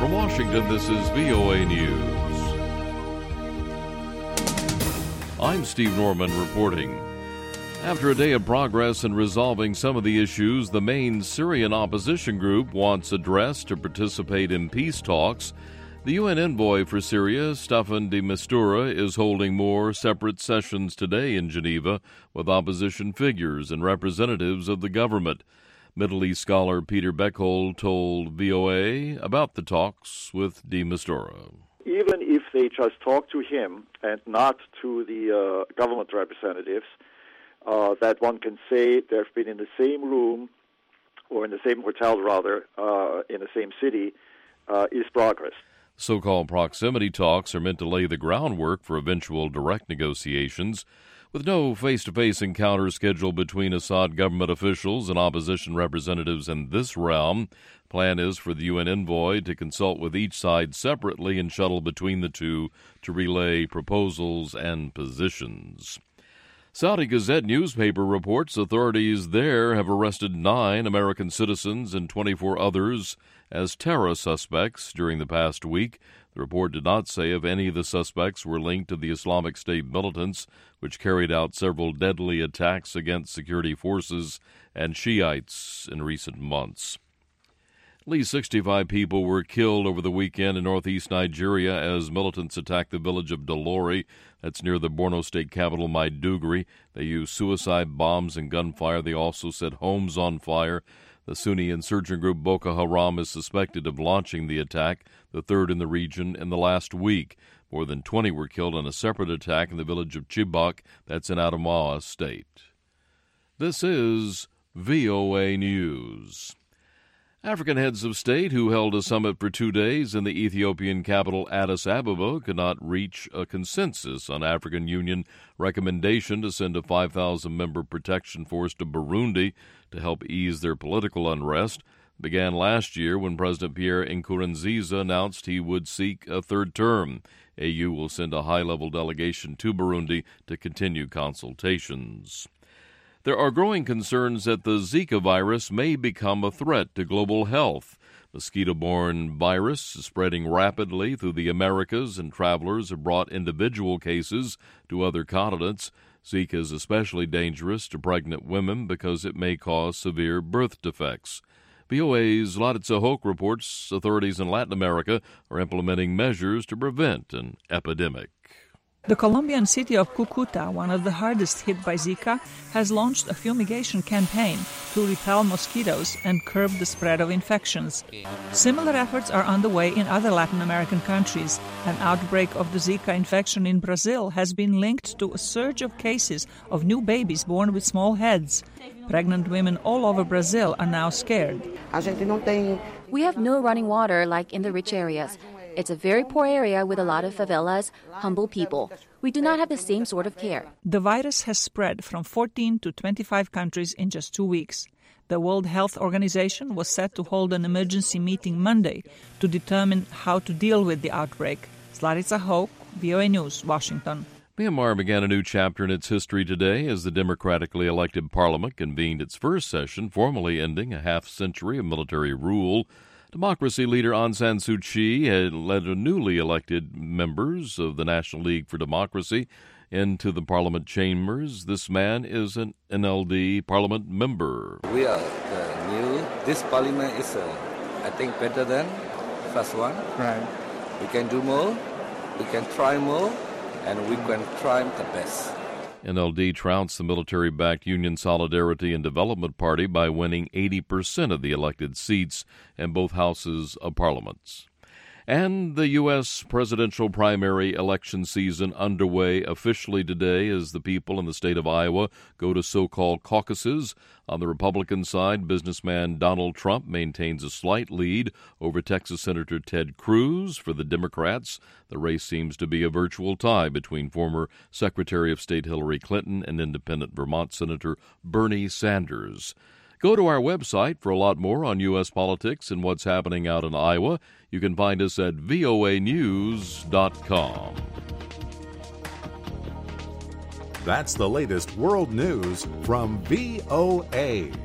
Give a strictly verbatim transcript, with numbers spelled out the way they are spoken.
From Washington, this is V O A News. I'm Steve Norman reporting. After a day of progress in resolving some of the issues the main Syrian opposition group wants addressed to participate in peace talks, the U N envoy for Syria, Staffan de Mistura, is holding more separate sessions today in Geneva with opposition figures and representatives of the government. Middle East scholar Peter Beckhold told V O A about the talks with de Mistura. Even if they just talk to him and not to the uh, government representatives, uh, that one can say they've been in the same room, or in the same hotel rather, uh, in the same city, uh, is progress. So-called proximity talks are meant to lay the groundwork for eventual direct negotiations. With no face-to-face encounter scheduled between Assad government officials and opposition representatives in this round, plan is for the U N envoy to consult with each side separately and shuttle between the two to relay proposals and positions. Saudi Gazette newspaper reports authorities there have arrested nine American citizens and twenty-four others as terror suspects during the past week. The report did not say if any of the suspects were linked to the Islamic State militants, which carried out several deadly attacks against security forces and Shiites in recent months. At least sixty-five people were killed over the weekend in northeast Nigeria as militants attacked the village of Dolori. That's near the Borno state capital, Maiduguri. They used suicide bombs and gunfire. They also set homes on fire. The Sunni insurgent group Boko Haram is suspected of launching the attack, the third in the region, in the last week. More than twenty were killed in a separate attack in the village of Chibok, that's in Adamawa State. This is V O A News. African heads of state who held a summit for two days in the Ethiopian capital Addis Ababa could not reach a consensus on African Union recommendation to send a five thousand member protection force to Burundi to help ease their political unrest. It began last year when President Pierre Nkurunziza announced he would seek a third term. A U will send a high-level delegation to Burundi to continue consultations. There are growing concerns that the Zika virus may become a threat to global health. Mosquito-borne virus is spreading rapidly through the Americas, and travelers have brought individual cases to other continents. Zika is especially dangerous to pregnant women because it may cause severe birth defects. V O A's Laritza Hoke reports authorities in Latin America are implementing measures to prevent an epidemic. The Colombian city of Cucuta, one of the hardest hit by Zika, has launched a fumigation campaign to repel mosquitoes and curb the spread of infections. Similar efforts are underway in other Latin American countries. An outbreak of the Zika infection in Brazil has been linked to a surge of cases of new babies born with small heads. Pregnant women all over Brazil are now scared. We have no running water like in the rich areas. It's a very poor area with a lot of favelas, humble people. We do not have the same sort of care. The virus has spread from fourteen to twenty-five countries in just two weeks. The World Health Organization was set to hold an emergency meeting Monday to determine how to deal with the outbreak. Laritza Hoke, V O A News, Washington. Myanmar began a new chapter in its history today as the democratically elected parliament convened its first session, formally ending a half-century of military rule. Democracy leader Aung San Suu Kyi had led newly elected members of the National League for Democracy into the parliament chambers. This man is an N L D parliament member. We are the new. This parliament is, uh, I think, better than the first one. Right. We can do more. We can try more. And we can try the best. N L D trounced the military-backed Union Solidarity and Development Party by winning eighty percent of the elected seats in both houses of parliaments. And the U S presidential primary election season underway officially today as the people in the state of Iowa go to so-called caucuses. On the Republican side, businessman Donald Trump maintains a slight lead over Texas Senator Ted Cruz. For the Democrats, the race seems to be a virtual tie between former Secretary of State Hillary Clinton and independent Vermont Senator Bernie Sanders. Go to our website for a lot more on U S politics and what's happening out in Iowa. You can find us at V O A news dot com. That's the latest world news from V O A.